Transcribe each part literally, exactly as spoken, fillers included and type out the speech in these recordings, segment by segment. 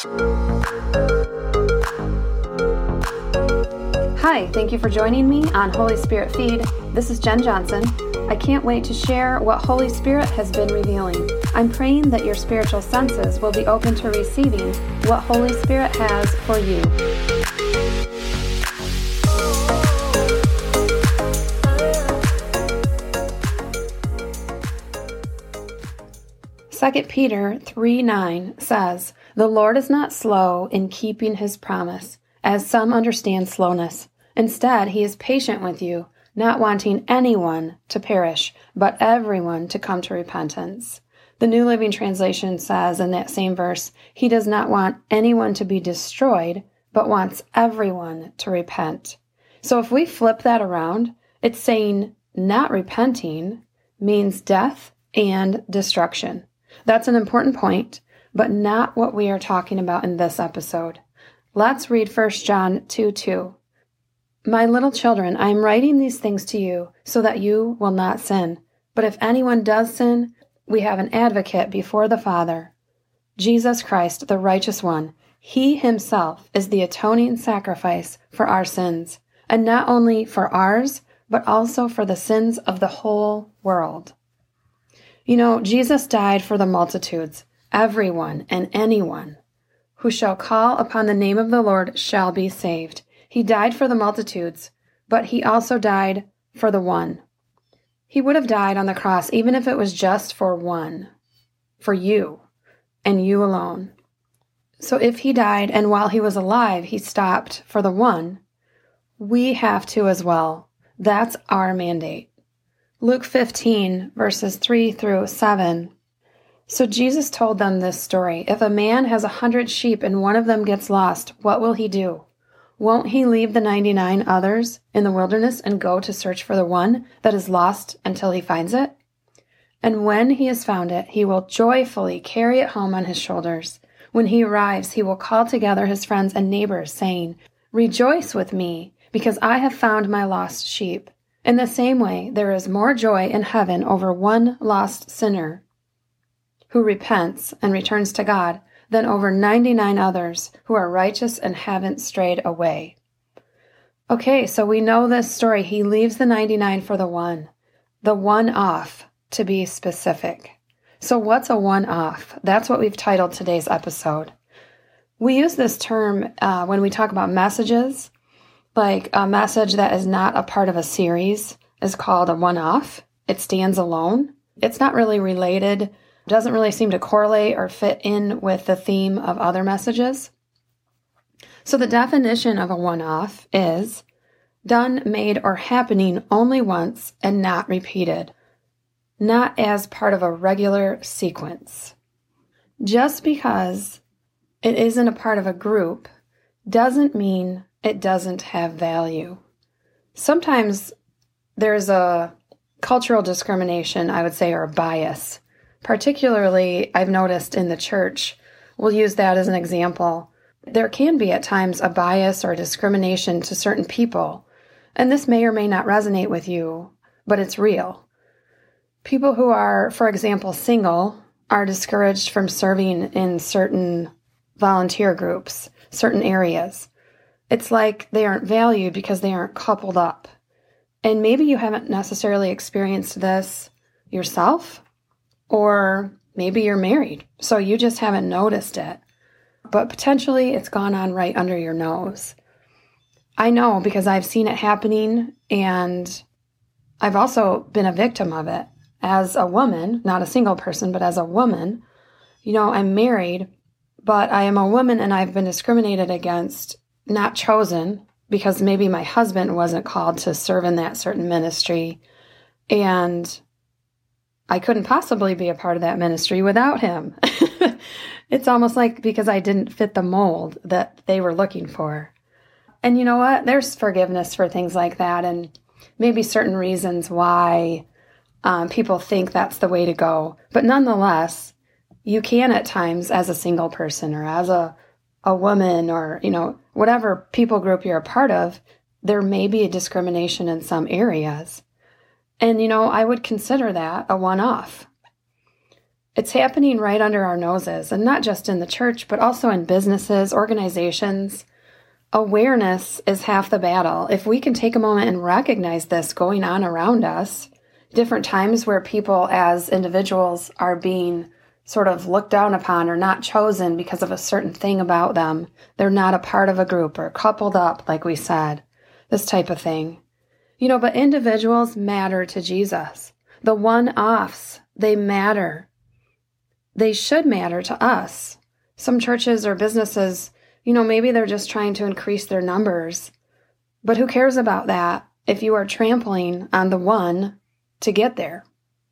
Hi, thank you for joining me on Holy Spirit Feed. This is Jen Johnson. I can't wait to share what Holy Spirit has been revealing. I'm praying that your spiritual senses will be open to receiving what Holy Spirit has for you. Second Peter three nine says, "The Lord is not slow in keeping his promise, as some understand slowness. Instead, he is patient with you, not wanting anyone to perish, but everyone to come to repentance." The New Living Translation says in that same verse, he does not want anyone to be destroyed, but wants everyone to repent. So if we flip that around, it's saying not repenting means death and destruction. That's an important point, but not what we are talking about in this episode. Let's read First John two two. "My little children, I am writing these things to you so that you will not sin. But if anyone does sin, we have an advocate before the Father, Jesus Christ, the righteous one. He himself is the atoning sacrifice for our sins, and not only for ours, but also for the sins of the whole world." You know, Jesus died for the multitudes. Everyone and anyone who shall call upon the name of the Lord shall be saved. He died for the multitudes, but he also died for the one. He would have died on the cross even if it was just for one, for you, and you alone. So if he died and while he was alive, he stopped for the one, we have to as well. That's our mandate. Luke fifteen, verses three through seven. "So Jesus told them this story. If a man has a hundred sheep and one of them gets lost, what will he do? Won't he leave the ninety-nine others in the wilderness and go to search for the one that is lost until he finds it? And when he has found it, he will joyfully carry it home on his shoulders. When he arrives, he will call together his friends and neighbors, saying, 'Rejoice with me, because I have found my lost sheep.' In the same way, there is more joy in heaven over one lost sinner who repents and returns to God than over ninety-nine others who are righteous and haven't strayed away." Okay, so we know this story. He leaves the ninety-nine for the one, the one-off, to be specific. So what's a one-off? That's what we've titled today's episode. We use this term uh, when we talk about messages. Like a message that is not a part of a series is called a one-off. It stands alone. It's not really related, doesn't really seem to correlate or fit in with the theme of other messages. So the definition of a one-off is done, made, or happening only once and not repeated, not as part of a regular sequence. Just because it isn't a part of a group doesn't mean it doesn't have value. Sometimes there's a cultural discrimination, I would say, or a bias. Particularly, I've noticed in the church, we'll use that as an example. There can be at times a bias or discrimination to certain people, and this may or may not resonate with you, but it's real. People who are, for example, single are discouraged from serving in certain volunteer groups, certain areas. It's like they aren't valued because they aren't coupled up. And maybe you haven't necessarily experienced this yourself, or maybe you're married, so you just haven't noticed it. But potentially it's gone on right under your nose. I know because I've seen it happening, and I've also been a victim of it. As a woman, not a single person, but as a woman, you know, I'm married, but I am a woman and I've been discriminated against, not chosen, because maybe my husband wasn't called to serve in that certain ministry, and I couldn't possibly be a part of that ministry without him. It's almost like because I didn't fit the mold that they were looking for. And you know what? There's forgiveness for things like that, and maybe certain reasons why um, people think that's the way to go. But nonetheless, you can at times, as a single person or as a a woman, or, you know, whatever people group you're a part of, there may be a discrimination in some areas. And, you know, I would consider that a one-off. It's happening right under our noses, and not just in the church, but also in businesses, organizations. Awareness is half the battle. If we can take a moment and recognize this going on around us, different times where people as individuals are being sort of looked down upon or not chosen because of a certain thing about them. They're not a part of a group or coupled up, like we said, this type of thing. You know, but individuals matter to Jesus. The one-offs, they matter. They should matter to us. Some churches or businesses, you know, maybe they're just trying to increase their numbers. But who cares about that if you are trampling on the one to get there?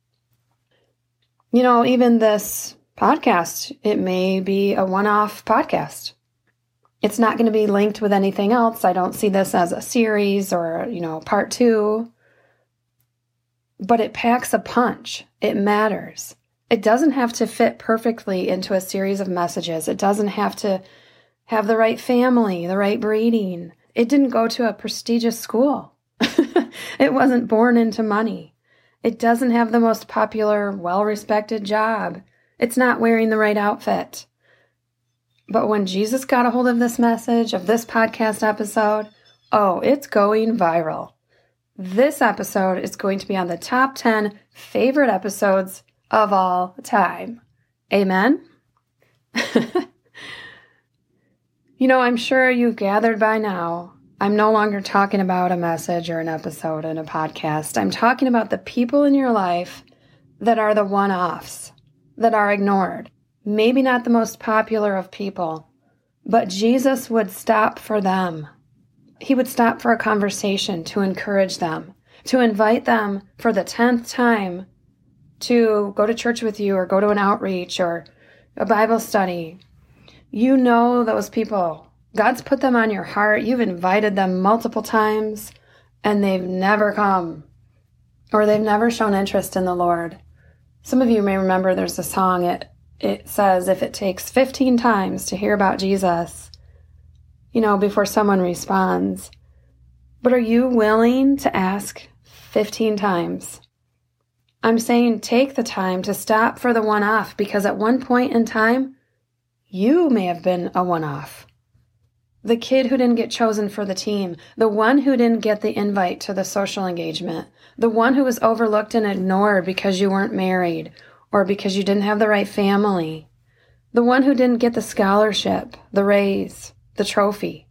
You know, even this podcast, it may be a one-off podcast. It's not going to be linked with anything else. I don't see this as a series or, you know, part two. But it packs a punch. It matters. It doesn't have to fit perfectly into a series of messages. It doesn't have to have the right family, the right breeding. It didn't go to a prestigious school. It wasn't born into money. It doesn't have the most popular, well-respected job. It's not wearing the right outfit. But when Jesus got a hold of this message, of this podcast episode, oh, it's going viral. This episode is going to be on the top ten favorite episodes of all time. Amen? You know, I'm sure you've gathered by now, I'm no longer talking about a message or an episode in a podcast. I'm talking about the people in your life that are the one-offs, that are ignored. Maybe not the most popular of people, but Jesus would stop for them. He would stop for a conversation to encourage them, to invite them for the tenth time to go to church with you or go to an outreach or a Bible study. You know those people. God's put them on your heart. You've invited them multiple times, and they've never come, or they've never shown interest in the Lord. Some of you may remember there's a song, it, it says, if it takes fifteen times to hear about Jesus, you know, before someone responds. But are you willing to ask fifteen times? I'm saying take the time to stop for the one-off, because at one point in time, you may have been a one-off. The kid who didn't get chosen for the team, the one who didn't get the invite to the social engagement, the one who was overlooked and ignored because you weren't married or because you didn't have the right family, the one who didn't get the scholarship, the raise, the trophy.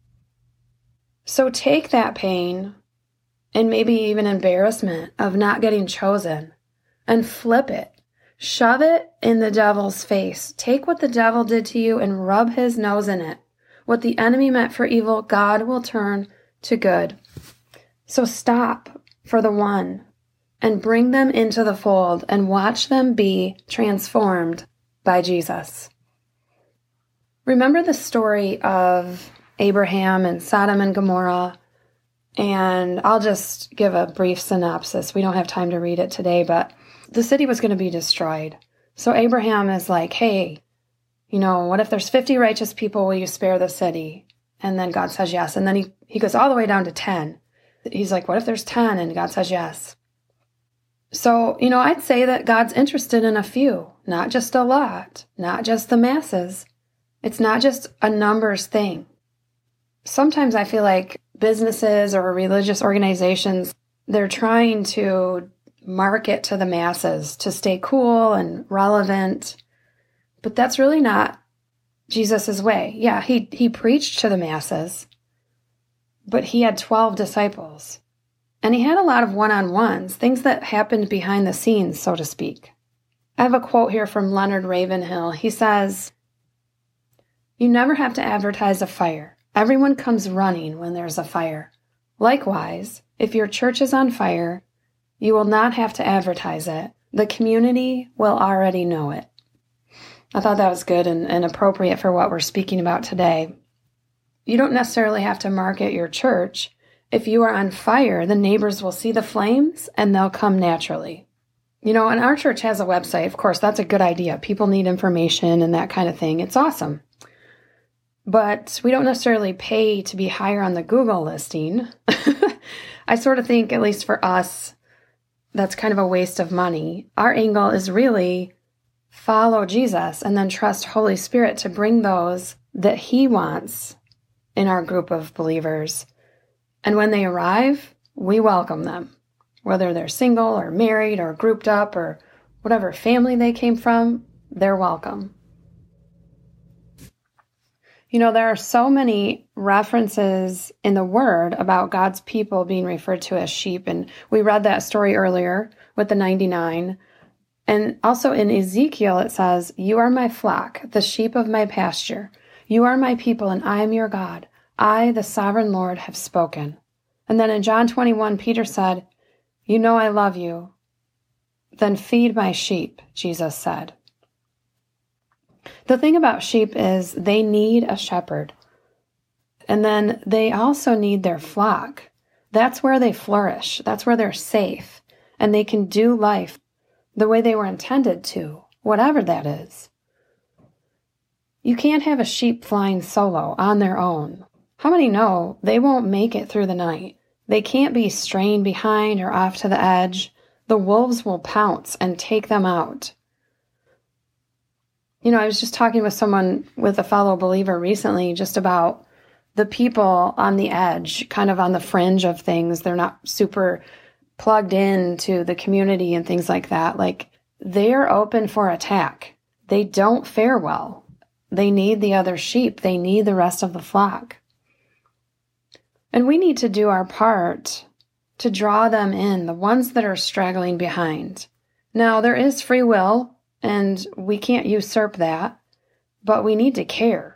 So take that pain and maybe even embarrassment of not getting chosen and flip it. Shove it in the devil's face. Take what the devil did to you and rub his nose in it. What the enemy meant for evil, God will turn to good. So stop for the one and bring them into the fold and watch them be transformed by Jesus. Remember the story of Abraham and Sodom and Gomorrah? And I'll just give a brief synopsis. We don't have time to read it today, but the city was going to be destroyed. So Abraham is like, hey, you know, what if there's fifty righteous people? Will you spare the city? And then God says yes. And then he, he goes all the way down to ten. He's like, what if there's ten? And God says yes. So, you know, I'd say that God's interested in a few, not just a lot, not just the masses. It's not just a numbers thing. Sometimes I feel like businesses or religious organizations, they're trying to market to the masses to stay cool and relevant. But that's really not Jesus' way. Yeah, he, he preached to the masses, but he had twelve disciples. And he had a lot of one-on-ones, things that happened behind the scenes, so to speak. I have a quote here from Leonard Ravenhill. He says, "You never have to advertise a fire. Everyone comes running when there's a fire. Likewise, if your church is on fire, you will not have to advertise it. The community will already know it." I thought that was good and, and appropriate for what we're speaking about today. You don't necessarily have to market your church. If you are on fire, the neighbors will see the flames and they'll come naturally. You know, and our church has a website. Of course, that's a good idea. People need information and that kind of thing. It's awesome. But we don't necessarily pay to be higher on the Google listing. I sort of think, at least for us, that's kind of a waste of money. Our angle is really follow Jesus and then trust Holy Spirit to bring those that He wants in our group of believers. And when they arrive, we welcome them, whether they're single or married or grouped up or whatever family they came from, they're welcome. You know, there are so many references in the Word about God's people being referred to as sheep. And we read that story earlier with the ninety-nine. And also in Ezekiel, it says, "You are my flock, the sheep of my pasture. You are my people, and I am your God. I, the sovereign Lord, have spoken." And then in John twenty-one, Peter said, "You know I love you. Then feed my sheep," Jesus said. The thing about sheep is they need a shepherd. And then they also need their flock. That's where they flourish. That's where they're safe. And they can do life the way they were intended to, whatever that is. You can't have a sheep flying solo on their own. How many know they won't make it through the night? They can't be straying behind or off to the edge. The wolves will pounce and take them out. You know, I was just talking with someone, with a fellow believer recently, just about the people on the edge, kind of on the fringe of things. They're not super plugged into the community and things like that. Like, they're open for attack. They don't fare well. They need the other sheep. They need the rest of the flock. And we need to do our part to draw them in, the ones that are straggling behind. Now, there is free will, and we can't usurp that, but we need to care.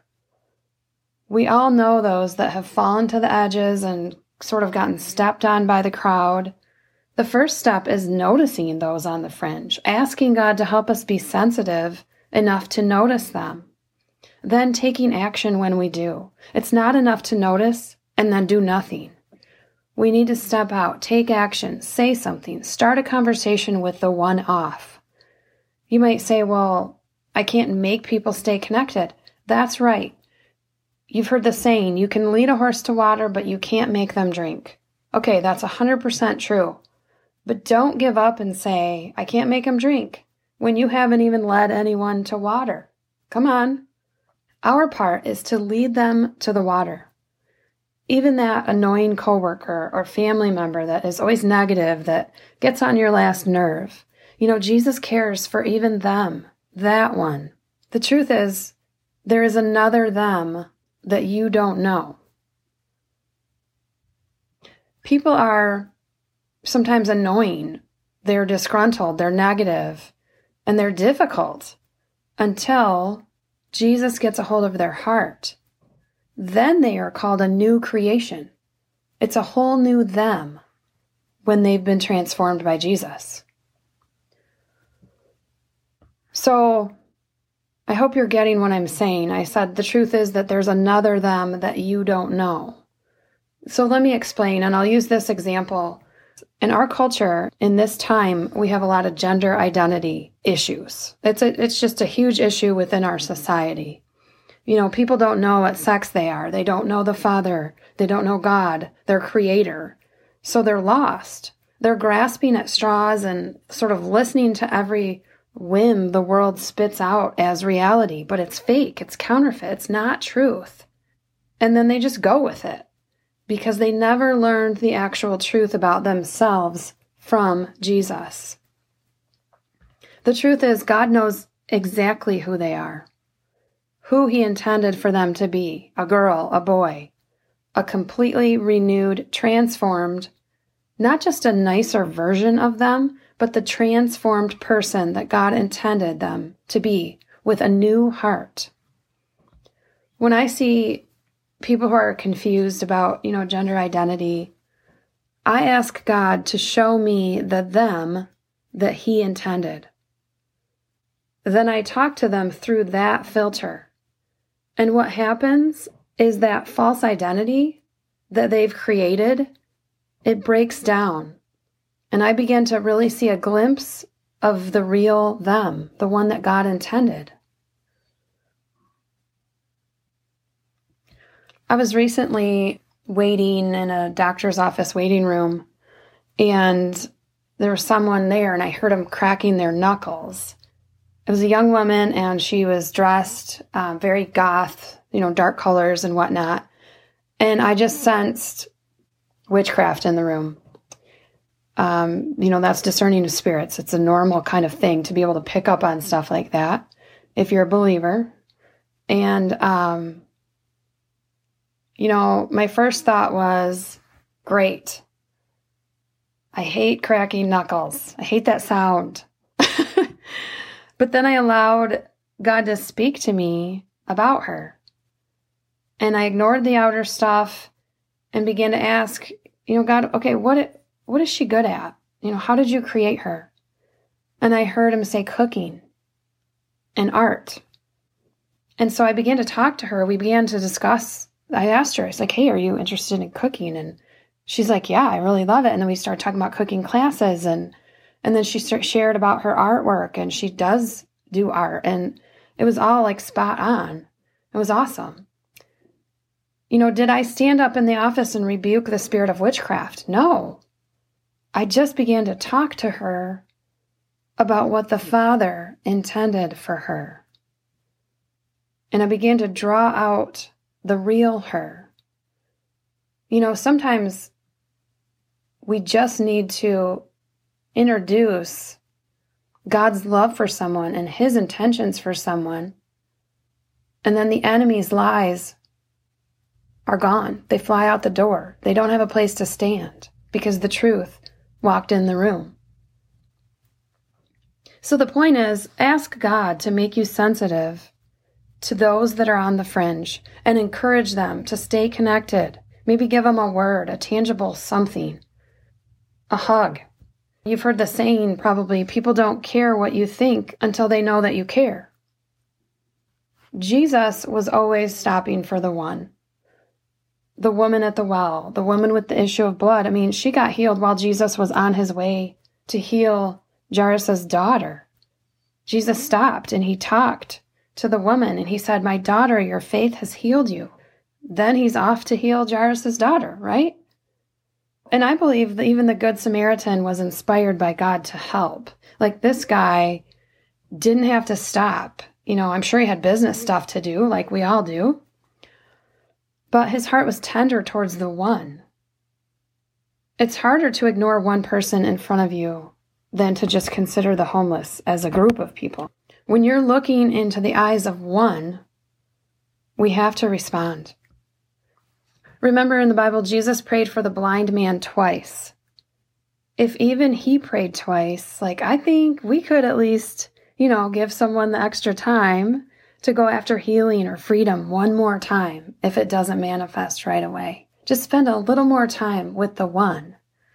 We all know those that have fallen to the edges and sort of gotten stepped on by the crowd. The first step is noticing those on the fringe, asking God to help us be sensitive enough to notice them, then taking action when we do. It's not enough to notice and then do nothing. We need to step out, take action, say something, start a conversation with the one off. You might say, well, I can't make people stay connected. That's right. You've heard the saying, you can lead a horse to water, but you can't make them drink. Okay, that's one hundred percent true. But don't give up and say, I can't make them drink, when you haven't even led anyone to water. Come on. Our part is to lead them to the water. Even that annoying coworker or family member that is always negative, that gets on your last nerve. You know, Jesus cares for even them, that one. The truth is, there is another them that you don't know. People are sometimes annoying. They're disgruntled, they're negative, and they're difficult until Jesus gets a hold of their heart. Then they are called a new creation. It's a whole new them when they've been transformed by Jesus. So I hope you're getting what I'm saying. I said the truth is that there's another them that you don't know. So let me explain, and I'll use this example. In our culture, in this time, we have a lot of gender identity issues. It's a, it's just a huge issue within our society. You know, people don't know what sex they are. They don't know the Father. They don't know God, their Creator. So they're lost. They're grasping at straws and sort of listening to every whim the world spits out as reality, but it's fake, it's counterfeit, it's not truth. And then they just go with it because they never learned the actual truth about themselves from Jesus. The truth is, God knows exactly who they are, who He intended for them to be, a girl, a boy, a completely renewed, transformed, not just a nicer version of them, but the transformed person that God intended them to be with a new heart. When I see people who are confused about, you know, gender identity, I ask God to show me the them that He intended. Then I talk to them through that filter. And what happens is that false identity that they've created, it breaks down. And I begin to really see a glimpse of the real them, the one that God intended. I was recently waiting in a doctor's office waiting room, and there was someone there, and I heard them cracking their knuckles. It was a young woman, and she was dressed um, very goth, you know, dark colors and whatnot. And I just sensed witchcraft in the room. Um, you know, that's discerning of spirits. It's a normal kind of thing to be able to pick up on stuff like that if you're a believer. And, um, you know, my first thought was, great. I hate cracking knuckles. I hate that sound. But then I allowed God to speak to me about her. And I ignored the outer stuff and began to ask, you know, God, okay, what what is she good at? You know, how did you create her? And I heard him say cooking and art. And so I began to talk to her. We began to discuss. I asked her, I was like, hey, are you interested in cooking? And she's like, yeah, I really love it. And then we started talking about cooking classes. And and then she start, shared about her artwork. And she does do art. And it was all like spot on. It was awesome. You know, did I stand up in the office and rebuke the spirit of witchcraft? No. I just began to talk to her about what the Father intended for her. And I began to draw out the real her. You know, sometimes we just need to introduce God's love for someone and his intentions for someone, and then the enemy's lies are gone. They fly out the door. They don't have a place to stand because the truth walked in the room. So the point is, ask God to make you sensitive to those that are on the fringe and encourage them to stay connected. Maybe give them a word, a tangible something, a hug. You've heard the saying probably, people don't care what you think until they know that you care. Jesus was always stopping for the one. The woman at the well, the woman with the issue of blood. I mean, she got healed while Jesus was on his way to heal Jairus' daughter. Jesus stopped and he talked to the woman and he said, my daughter, your faith has healed you. Then he's off to heal Jairus' daughter, right? And I believe that even the Good Samaritan was inspired by God to help. Like, this guy didn't have to stop. You know, I'm sure he had business stuff to do, like we all do. But his heart was tender towards the one. It's harder to ignore one person in front of you than to just consider the homeless as a group of people. When you're looking into the eyes of one, we have to respond. Remember in the Bible, Jesus prayed for the blind man twice. If even he prayed twice, like, I think we could at least, you know, give someone the extra time to go after healing or freedom one more time if it doesn't manifest right away. Just spend a little more time with the one.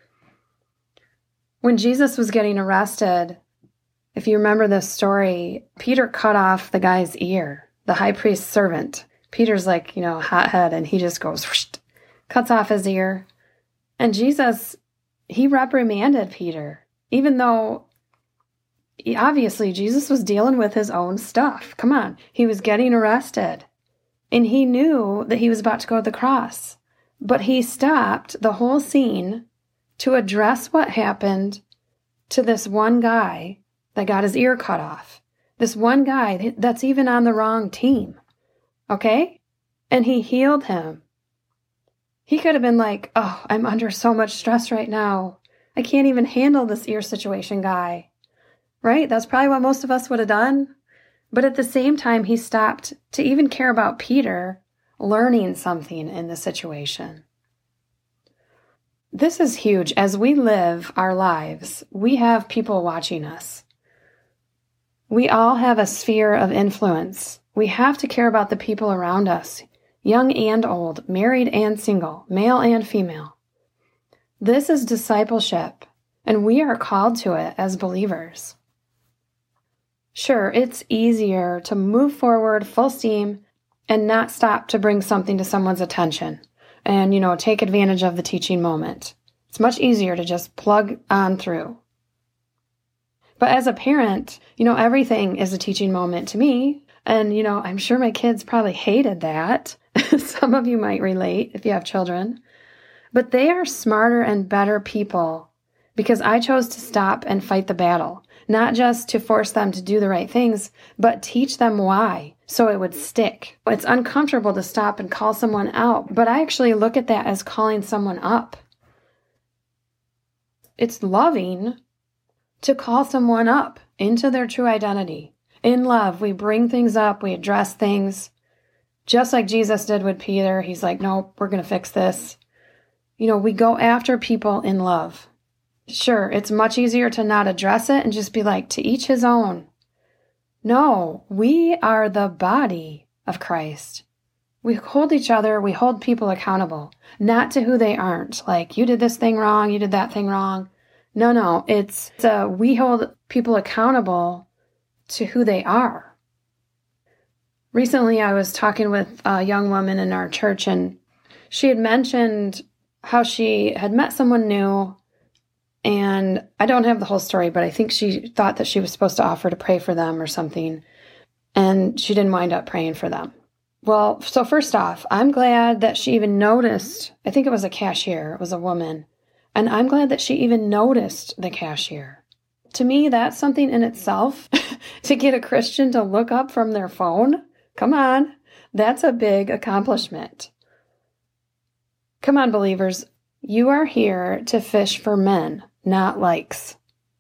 When Jesus was getting arrested, if you remember this story, Peter cut off the guy's ear, the high priest's servant. Peter's like, you know, hothead, and he just goes, whoosh, cuts off his ear. And Jesus, he reprimanded Peter, even though he, obviously Jesus was dealing with his own stuff. Come on, he was getting arrested. And he knew that he was about to go to the cross. But he stopped the whole scene to address what happened to this one guy that got his ear cut off. This one guy that's even on the wrong team. Okay? And he healed him. He could have been like, oh, I'm under so much stress right now. I can't even handle this ear situation, guy. Right? That's probably what most of us would have done. But at the same time, he stopped to even care about Peter learning something in the situation. This is huge. As we live our lives, we have people watching us. We all have a sphere of influence. We have to care about the people around us, young and old, married and single, male and female. This is discipleship, and we are called to it as believers. Sure, it's easier to move forward full steam and not stop to bring something to someone's attention and, you know, take advantage of the teaching moment. It's much easier to just plug on through. But as a parent, you know, everything is a teaching moment to me. And, you know, I'm sure my kids probably hated that. Some of you might relate if you have children. But they are smarter and better people because I chose to stop and fight the battle. not just to force them to do the right things, but teach them why, so it would stick. It's uncomfortable to stop and call someone out, but I actually look at that as calling someone up. It's loving to call someone up into their true identity. In love, we bring things up, we address things, just like Jesus did with Peter. He's like, nope, we're going to fix this. You know, we go after people in love. Sure, it's much easier to not address it and just be like, to each his own. No, we are the body of Christ. We hold each other, we hold people accountable, not to who they aren't. Like, you did this thing wrong, you did that thing wrong. No, no, it's uh, we hold people accountable to who they are. Recently, I was talking with a young woman in our church, and she had mentioned how she had met someone new, and I don't have the whole story, but I think she thought that she was supposed to offer to pray for them or something, and she didn't wind up praying for them. Well, so first off, I'm glad that she even noticed, I think it was a cashier, it was a woman, and I'm glad that she even noticed the cashier. To me, that's something in itself, to get a Christian to look up from their phone. Come on, that's a big accomplishment. Come on, believers, you are here to fish for men, not likes.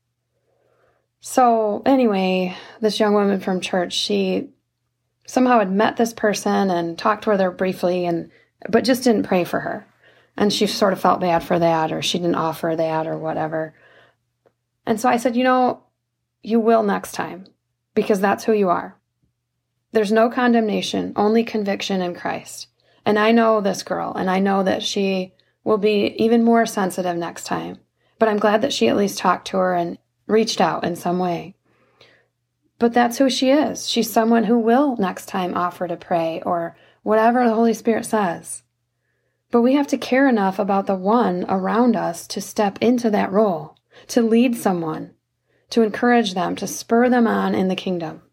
So anyway, this young woman from church, she somehow had met this person and talked with her briefly, and but just didn't pray for her. And she sort of felt bad for that, or she didn't offer that or whatever. And so I said, you know, you will next time, because that's who you are. There's no condemnation, only conviction in Christ. And I know this girl, and I know that she will be even more sensitive next time. But I'm glad that she at least talked to her and reached out in some way. But that's who she is. She's someone who will next time offer to pray or whatever the Holy Spirit says. But we have to care enough about the one around us to step into that role, to lead someone, to encourage them, to spur them on in the kingdom.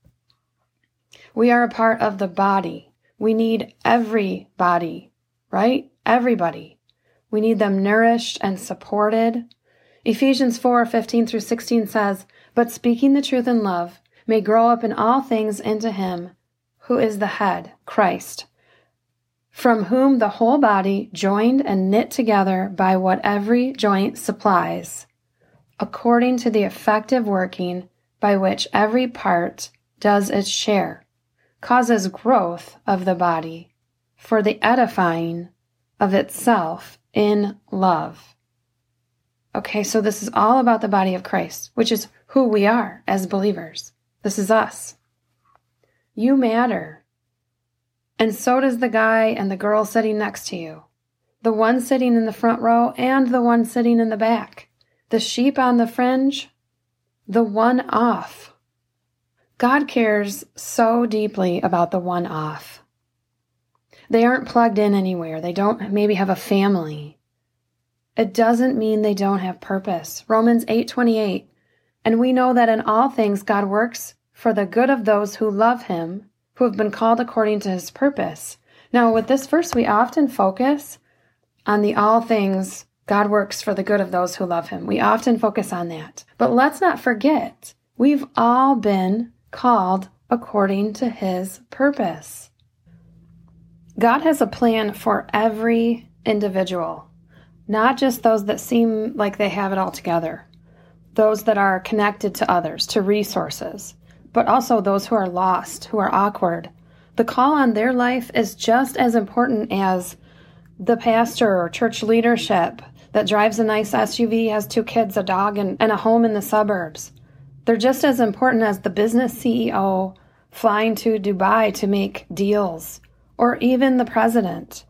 We are a part of the body. We need everybody, right? Everybody. We need them nourished and supported. Ephesians four, fifteen through sixteen says, "But speaking the truth in love may grow up in all things into him who is the head, Christ, from whom the whole body, joined and knit together by what every joint supplies, according to the effective working by which every part does its share, causes growth of the body for the edifying of itself in love." Okay, so this is all about the body of Christ, which is who we are as believers. This is us. You matter. And so does the guy and the girl sitting next to you, the one sitting in the front row and the one sitting in the back, the sheep on the fringe, the one off. God cares so deeply about the one off. They aren't plugged in anywhere. They don't maybe have a family. It doesn't mean they don't have purpose. Romans eight twenty-eight. And we know that in all things God works for the good of those who love him, who have been called according to his purpose. Now, with this verse, we often focus on the all things God works for the good of those who love him. We often focus on that. But let's not forget, we've all been called according to his purpose. God has a plan for every individual. Not just those that seem like they have it all together, those that are connected to others, to resources, but also those who are lost, who are awkward. The call on their life is just as important as the pastor or church leadership that drives a nice S U V, has two kids, a dog, and, and a home in the suburbs. They're just as important as the business C E O flying to Dubai to make deals, or even the president.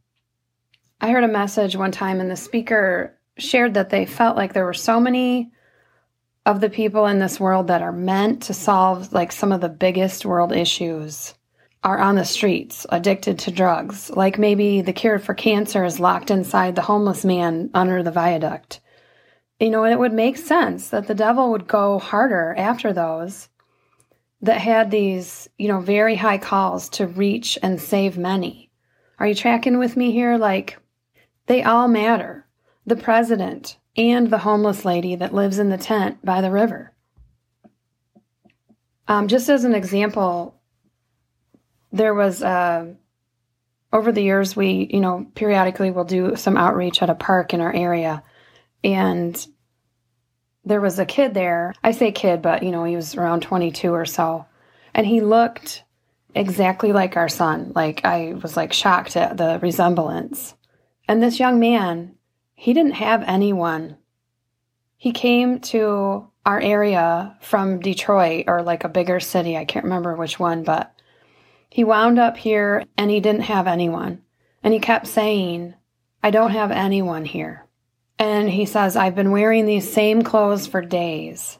I heard a message one time, and the speaker shared that they felt like there were so many of the people in this world that are meant to solve like some of the biggest world issues are on the streets, addicted to drugs. Like maybe the cure for cancer is locked inside the homeless man under the viaduct. You know, and it would make sense that the devil would go harder after those that had these, you know, very high calls to reach and save many. Are you tracking with me here? Like, they all matter. The president and the homeless lady that lives in the tent by the river. Um, just as an example, there was, uh, over the years, we, you know, periodically will do some outreach at a park in our area. And there was a kid there. I say kid, but, you know, he was around twenty-two or so. And he looked exactly like our son. Like, I was like shocked at the resemblance. And this young man, he didn't have anyone. He came to our area from Detroit or like a bigger city. I can't remember which one, but he wound up here and he didn't have anyone. And he kept saying, I don't have anyone here. And he says, I've been wearing these same clothes for days.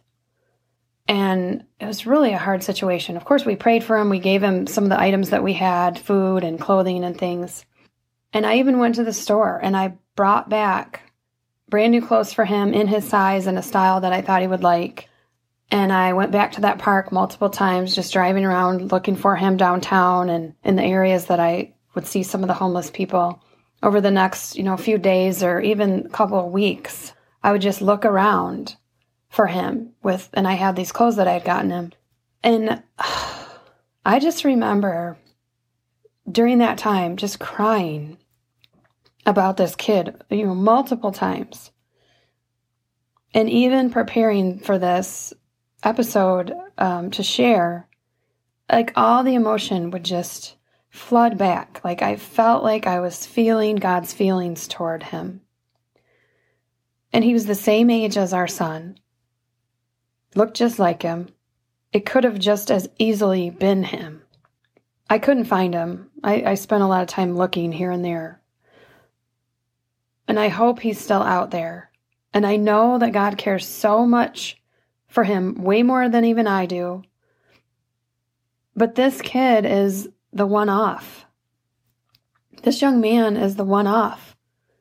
And it was really a hard situation. Of course, we prayed for him. We gave him some of the items that we had, food and clothing and things. And I even went to the store and I brought back brand new clothes for him in his size and a style that I thought he would like. And I went back to that park multiple times, just driving around looking for him downtown and in the areas that I would see some of the homeless people. Over the next, you know, few days or even a couple of weeks, I would just look around for him with, and I had these clothes that I had gotten him. And uh, I just remember during that time just crying about this kid, you know, multiple times. And even preparing for this episode um, to share, like all the emotion would just flood back. Like I felt like I was feeling God's feelings toward him. And he was the same age as our son. Looked just like him. It could have just as easily been him. I couldn't find him. I, I spent a lot of time looking here and there. And I hope he's still out there. And I know that God cares so much for him, way more than even I do. But this kid is the one-off. This young man is the one-off.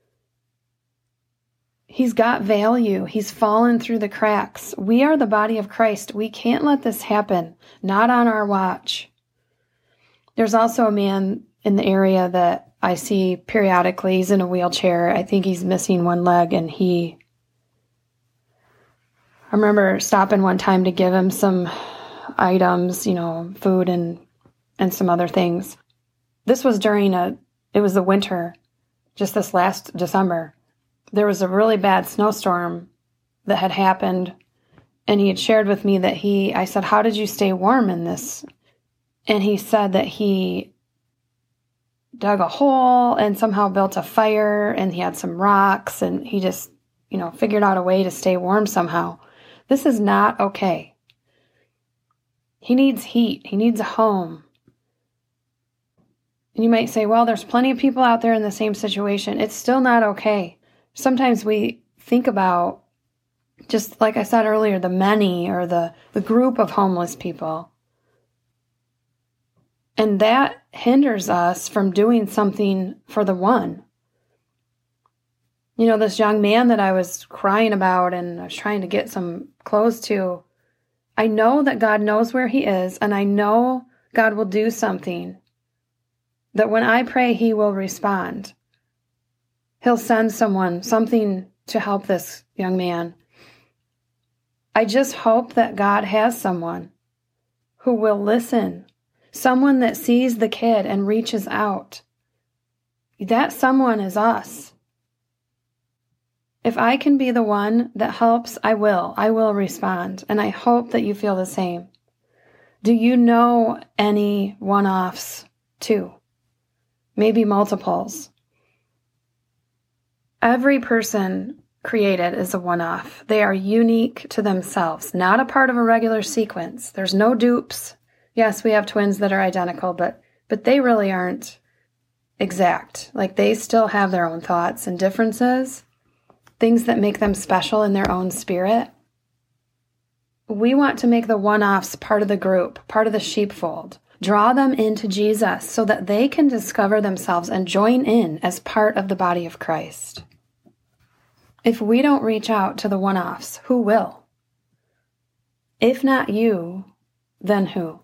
He's got value. He's fallen through the cracks. We are the body of Christ. We can't let this happen. Not on our watch. There's also a man in the area that I see periodically. He's in a wheelchair. I think he's missing one leg, and he... I remember stopping one time to give him some items, you know, food and and some other things. This was during a, it was the winter, just this last December. There was a really bad snowstorm that had happened, and he had shared with me that he, I said, how did you stay warm in this? And he said that he dug a hole and somehow built a fire, and he had some rocks, and he just, you know, figured out a way to stay warm somehow. This is not okay. He needs heat. He needs a home. And you might say, well, there's plenty of people out there in the same situation. It's still not okay. Sometimes we think about, just like I said earlier, the many or the, the group of homeless people. And that hinders us from doing something for the one. You know, this young man that I was crying about and I was trying to get some clothes to, I know that God knows where he is, and I know God will do something. That when I pray, he will respond. He'll send someone, something to help this young man. I just hope that God has someone who will listen, someone that sees the kid and reaches out. That someone is us. If I can be the one that helps, I will. I will respond, and I hope that you feel the same. Do you know any one-offs too? Maybe multiples. Every person created is a one-off. They are unique to themselves, not a part of a regular sequence. There's no dupes. Yes, we have twins that are identical, but but they really aren't exact. Like, they still have their own thoughts and differences, things that make them special in their own spirit. We want to make the one-offs part of the group, part of the sheepfold. Draw them into Jesus so that they can discover themselves and join in as part of the body of Christ. If we don't reach out to the one-offs, who will? If not you, then who?